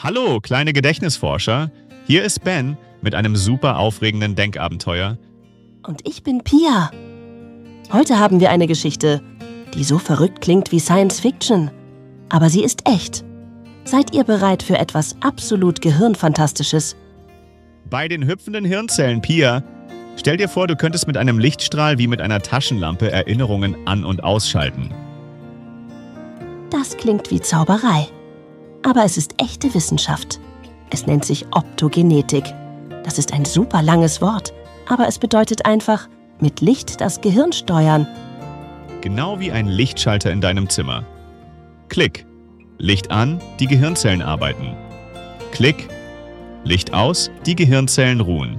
Hallo, kleine Gedächtnisforscher. Hier ist Ben mit einem super aufregenden Denkabenteuer. Und ich bin Pia. Heute haben wir eine Geschichte, die so verrückt klingt wie Science Fiction. Aber sie ist echt. Seid ihr bereit für etwas absolut Gehirnfantastisches? Bei den hüpfenden Hirnzellen, Pia. Stell dir vor, du könntest mit einem Lichtstrahl wie mit einer Taschenlampe Erinnerungen an- und ausschalten. Das klingt wie Zauberei. Aber es ist echte Wissenschaft. Es nennt sich Optogenetik. Das ist ein super langes Wort, aber es bedeutet einfach, mit Licht das Gehirn steuern. Genau wie ein Lichtschalter in deinem Zimmer. Klick. Licht an, die Gehirnzellen arbeiten. Klick. Licht aus, die Gehirnzellen ruhen.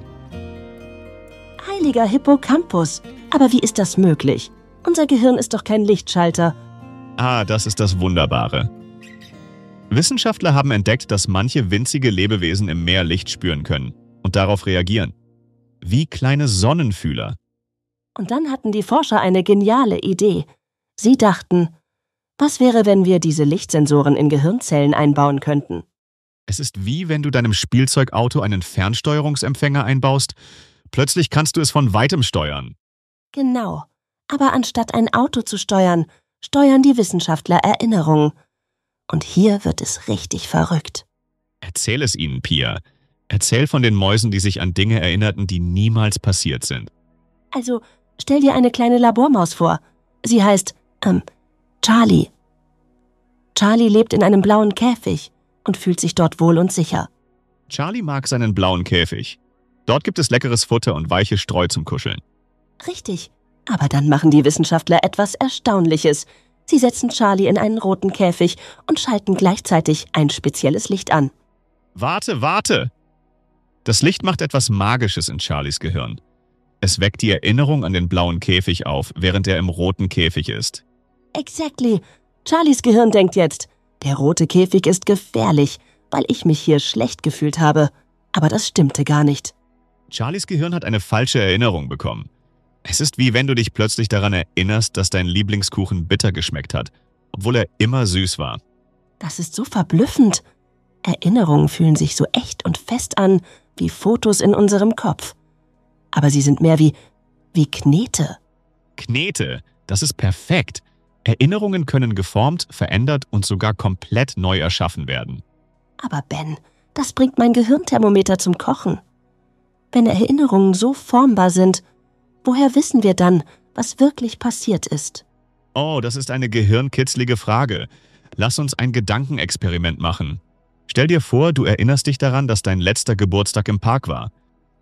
Heiliger Hippocampus. Aber wie ist das möglich? Unser Gehirn ist doch kein Lichtschalter. Ah, das ist das Wunderbare. Wissenschaftler haben entdeckt, dass manche winzige Lebewesen im Meer Licht spüren können und darauf reagieren. Wie kleine Sonnenfühler. Und dann hatten die Forscher eine geniale Idee. Sie dachten, was wäre, wenn wir diese Lichtsensoren in Gehirnzellen einbauen könnten? Es ist wie wenn du deinem Spielzeugauto einen Fernsteuerungsempfänger einbaust. Plötzlich kannst du es von weitem steuern. Genau. Aber anstatt ein Auto zu steuern, steuern die Wissenschaftler Erinnerungen. Und hier wird es richtig verrückt. Erzähl es ihnen, Pia. Erzähl von den Mäusen, die sich an Dinge erinnerten, die niemals passiert sind. Also, stell dir eine kleine Labormaus vor. Sie heißt, Charlie. Charlie lebt in einem blauen Käfig und fühlt sich dort wohl und sicher. Charlie mag seinen blauen Käfig. Dort gibt es leckeres Futter und weiche Streu zum Kuscheln. Richtig. Aber dann machen die Wissenschaftler etwas Erstaunliches. Sie setzen Charlie in einen roten Käfig und schalten gleichzeitig ein spezielles Licht an. Warte! Das Licht macht etwas Magisches in Charlies Gehirn. Es weckt die Erinnerung an den blauen Käfig auf, während er im roten Käfig ist. Exactly. Charlies Gehirn denkt jetzt, der rote Käfig ist gefährlich, weil ich mich hier schlecht gefühlt habe. Aber das stimmte gar nicht. Charlies Gehirn hat eine falsche Erinnerung bekommen. Es ist wie wenn du dich plötzlich daran erinnerst, dass dein Lieblingskuchen bitter geschmeckt hat, obwohl er immer süß war. Das ist so verblüffend. Erinnerungen fühlen sich so echt und fest an, wie Fotos in unserem Kopf. Aber sie sind mehr wie Knete. Knete, das ist perfekt. Erinnerungen können geformt, verändert und sogar komplett neu erschaffen werden. Aber Ben, das bringt mein Gehirnthermometer zum Kochen. Wenn Erinnerungen so formbar sind, woher wissen wir dann, was wirklich passiert ist? Oh, das ist eine gehirnkitzlige Frage. Lass uns ein Gedankenexperiment machen. Stell dir vor, du erinnerst dich daran, dass dein letzter Geburtstag im Park war.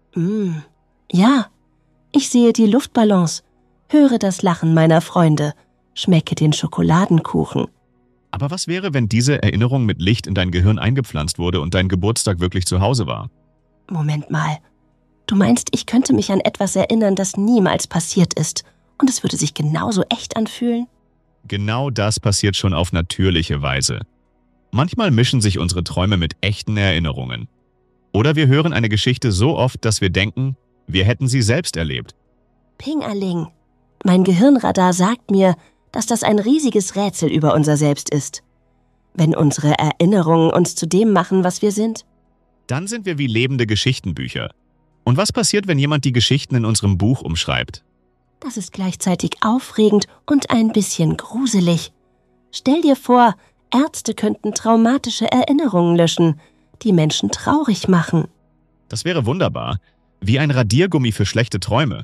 Ja, ich sehe die Luftballons, höre das Lachen meiner Freunde, schmecke den Schokoladenkuchen. Aber was wäre, wenn diese Erinnerung mit Licht in dein Gehirn eingepflanzt wurde und dein Geburtstag wirklich zu Hause war? Moment mal. Du meinst, ich könnte mich an etwas erinnern, das niemals passiert ist, und es würde sich genauso echt anfühlen? Genau das passiert schon auf natürliche Weise. Manchmal mischen sich unsere Träume mit echten Erinnerungen. Oder wir hören eine Geschichte so oft, dass wir denken, wir hätten sie selbst erlebt. Pingerling. Mein Gehirnradar sagt mir, dass das ein riesiges Rätsel über unser Selbst ist. Wenn unsere Erinnerungen uns zu dem machen, was wir sind? Dann sind wir wie lebende Geschichtenbücher. Und was passiert, wenn jemand die Geschichten in unserem Buch umschreibt? Das ist gleichzeitig aufregend und ein bisschen gruselig. Stell dir vor, Ärzte könnten traumatische Erinnerungen löschen, die Menschen traurig machen. Das wäre wunderbar, wie ein Radiergummi für schlechte Träume.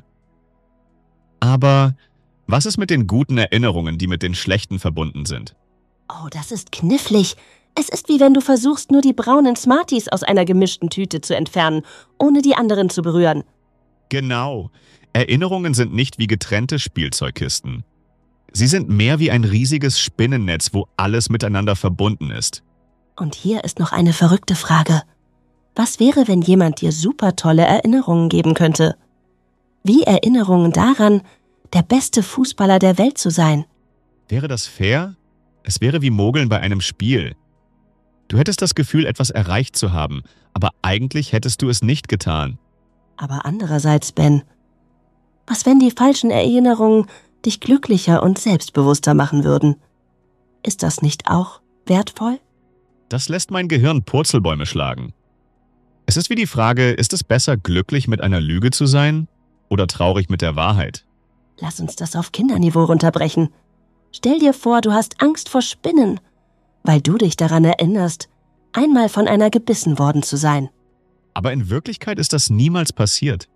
Aber was ist mit den guten Erinnerungen, die mit den schlechten verbunden sind? Oh, das ist knifflig. Es ist wie wenn du versuchst, nur die braunen Smarties aus einer gemischten Tüte zu entfernen, ohne die anderen zu berühren. Genau. Erinnerungen sind nicht wie getrennte Spielzeugkisten. Sie sind mehr wie ein riesiges Spinnennetz, wo alles miteinander verbunden ist. Und hier ist noch eine verrückte Frage. Was wäre, wenn jemand dir super tolle Erinnerungen geben könnte? Wie Erinnerungen daran, der beste Fußballer der Welt zu sein? Wäre das fair? Es wäre wie Mogeln bei einem Spiel. Du hättest das Gefühl, etwas erreicht zu haben, aber eigentlich hättest du es nicht getan. Aber andererseits, Ben, was wenn die falschen Erinnerungen dich glücklicher und selbstbewusster machen würden? Ist das nicht auch wertvoll? Das lässt mein Gehirn Purzelbäume schlagen. Es ist wie die Frage, ist es besser, glücklich mit einer Lüge zu sein oder traurig mit der Wahrheit? Lass uns das auf Kinderniveau runterbrechen. Stell dir vor, du hast Angst vor Spinnen, weil du dich daran erinnerst, einmal von einer gebissen worden zu sein. Aber in Wirklichkeit ist das niemals passiert.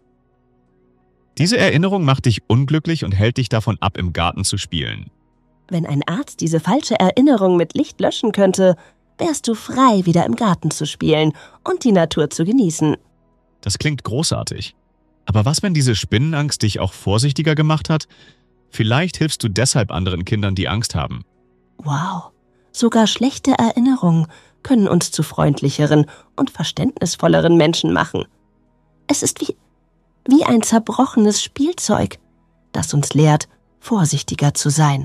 Diese Erinnerung macht dich unglücklich und hält dich davon ab, im Garten zu spielen. Wenn ein Arzt diese falsche Erinnerung mit Licht löschen könnte, wärst du frei, wieder im Garten zu spielen und die Natur zu genießen. Das klingt großartig. Aber was, wenn diese Spinnenangst dich auch vorsichtiger gemacht hat? Vielleicht hilfst du deshalb anderen Kindern, die Angst haben. Wow, sogar schlechte Erinnerungen können uns zu freundlicheren und verständnisvolleren Menschen machen. Es ist wie ein zerbrochenes Spielzeug, das uns lehrt, vorsichtiger zu sein.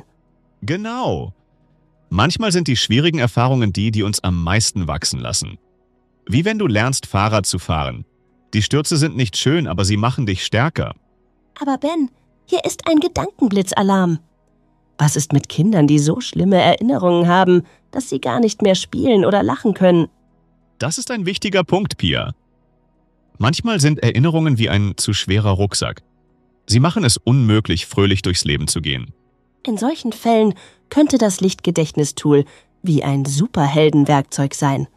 Genau. Manchmal sind die schwierigen Erfahrungen die uns am meisten wachsen lassen. Wie wenn du lernst, Fahrrad zu fahren. Die Stürze sind nicht schön, aber sie machen dich stärker. Aber Ben, hier ist ein Gedankenblitzalarm. Was ist mit Kindern, die so schlimme Erinnerungen haben, dass sie gar nicht mehr spielen oder lachen können? Das ist ein wichtiger Punkt, Pia. Manchmal sind Erinnerungen wie ein zu schwerer Rucksack. Sie machen es unmöglich, fröhlich durchs Leben zu gehen. In solchen Fällen könnte das Lichtgedächtnistool wie ein Superheldenwerkzeug sein.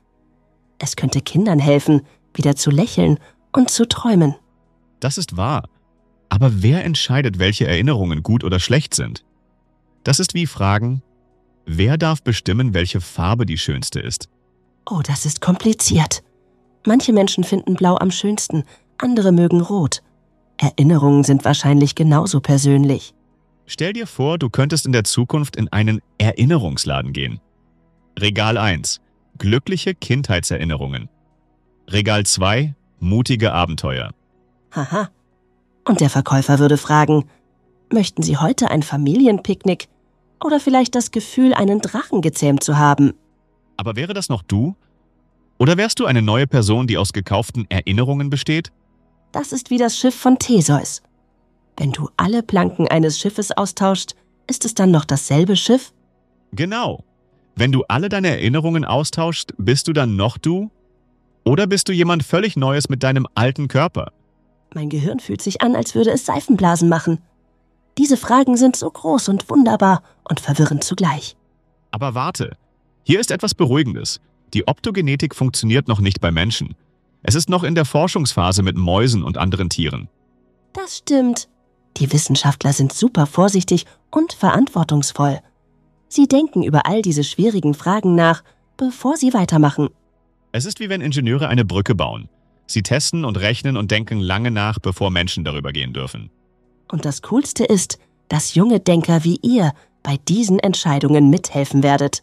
Es könnte Kindern helfen, wieder zu lächeln und zu träumen. Das ist wahr. Aber wer entscheidet, welche Erinnerungen gut oder schlecht sind? Das ist wie Fragen, wer darf bestimmen, welche Farbe die schönste ist? Oh, das ist kompliziert. Manche Menschen finden Blau am schönsten, andere mögen Rot. Erinnerungen sind wahrscheinlich genauso persönlich. Stell dir vor, du könntest in der Zukunft in einen Erinnerungsladen gehen. Regal 1. Glückliche Kindheitserinnerungen. Regal 2. Mutige Abenteuer. Haha. Und der Verkäufer würde fragen, möchten Sie heute ein Familienpicknick oder vielleicht das Gefühl, einen Drachen gezähmt zu haben? Aber wäre das noch du? Oder wärst du eine neue Person, die aus gekauften Erinnerungen besteht? Das ist wie das Schiff von Theseus. Wenn du alle Planken eines Schiffes austauscht, ist es dann noch dasselbe Schiff? Genau. Wenn du alle deine Erinnerungen austauschst, bist du dann noch du? Oder bist du jemand völlig Neues mit deinem alten Körper? Mein Gehirn fühlt sich an, als würde es Seifenblasen machen. Diese Fragen sind so groß und wunderbar und verwirrend zugleich. Aber warte, hier ist etwas Beruhigendes. Die Optogenetik funktioniert noch nicht bei Menschen. Es ist noch in der Forschungsphase mit Mäusen und anderen Tieren. Das stimmt. Die Wissenschaftler sind super vorsichtig und verantwortungsvoll. Sie denken über all diese schwierigen Fragen nach, bevor sie weitermachen. Es ist wie wenn Ingenieure eine Brücke bauen. Sie testen und rechnen und denken lange nach, bevor Menschen darüber gehen dürfen. Und das Coolste ist, dass junge Denker wie ihr bei diesen Entscheidungen mithelfen werdet.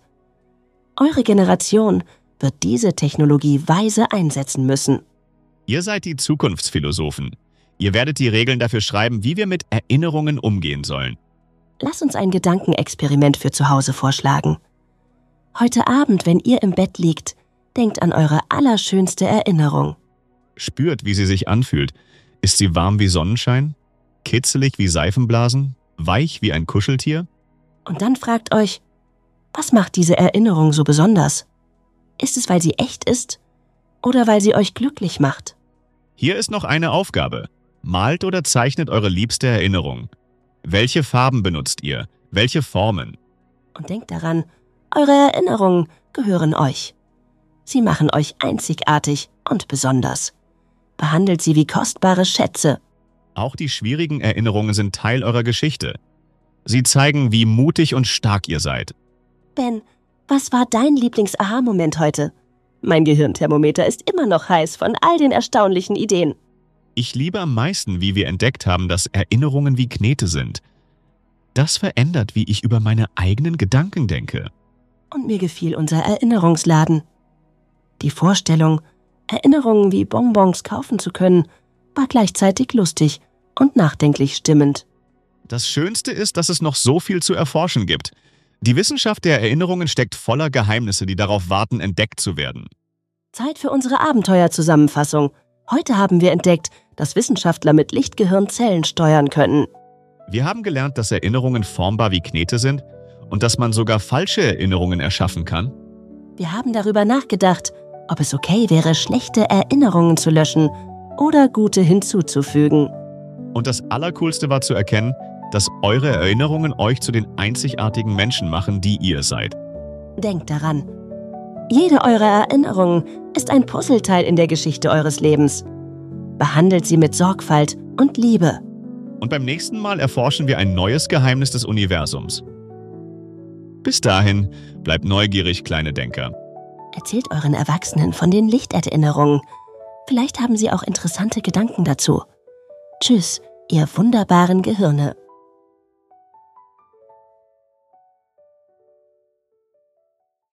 Eure Generation wird diese Technologie weise einsetzen müssen. Ihr seid die Zukunftsphilosophen. Ihr werdet die Regeln dafür schreiben, wie wir mit Erinnerungen umgehen sollen. Lass uns ein Gedankenexperiment für zu Hause vorschlagen. Heute Abend, wenn ihr im Bett liegt, denkt an eure allerschönste Erinnerung. Spürt, wie sie sich anfühlt. Ist sie warm wie Sonnenschein? Kitzelig wie Seifenblasen? Weich wie ein Kuscheltier? Und dann fragt euch, was macht diese Erinnerung so besonders? Ist es, weil sie echt ist oder weil sie euch glücklich macht? Hier ist noch eine Aufgabe. Malt oder zeichnet eure liebste Erinnerung. Welche Farben benutzt ihr? Welche Formen? Und denkt daran, eure Erinnerungen gehören euch. Sie machen euch einzigartig und besonders. Behandelt sie wie kostbare Schätze. Auch die schwierigen Erinnerungen sind Teil eurer Geschichte. Sie zeigen, wie mutig und stark ihr seid. Ben, was war dein Lieblings-Aha-Moment heute? Mein Gehirnthermometer ist immer noch heiß von all den erstaunlichen Ideen. Ich liebe am meisten, wie wir entdeckt haben, dass Erinnerungen wie Knete sind. Das verändert, wie ich über meine eigenen Gedanken denke. Und mir gefiel unser Erinnerungsladen. Die Vorstellung, Erinnerungen wie Bonbons kaufen zu können, war gleichzeitig lustig und nachdenklich stimmend. Das Schönste ist, dass es noch so viel zu erforschen gibt. Die Wissenschaft der Erinnerungen steckt voller Geheimnisse, die darauf warten, entdeckt zu werden. Zeit für unsere Abenteuerzusammenfassung. Heute haben wir entdeckt, dass Wissenschaftler mit Lichtgehirn Zellen steuern können. Wir haben gelernt, dass Erinnerungen formbar wie Knete sind und dass man sogar falsche Erinnerungen erschaffen kann. Wir haben darüber nachgedacht, ob es okay wäre, schlechte Erinnerungen zu löschen oder gute hinzuzufügen. Und das Allercoolste war zu erkennen, dass eure Erinnerungen euch zu den einzigartigen Menschen machen, die ihr seid. Denkt daran, jede eurer Erinnerungen ist ein Puzzleteil in der Geschichte eures Lebens. Behandelt sie mit Sorgfalt und Liebe. Und beim nächsten Mal erforschen wir ein neues Geheimnis des Universums. Bis dahin, bleibt neugierig, kleine Denker. Erzählt euren Erwachsenen von den Lichterinnerungen. Vielleicht haben sie auch interessante Gedanken dazu. Tschüss, ihr wunderbaren Gehirne.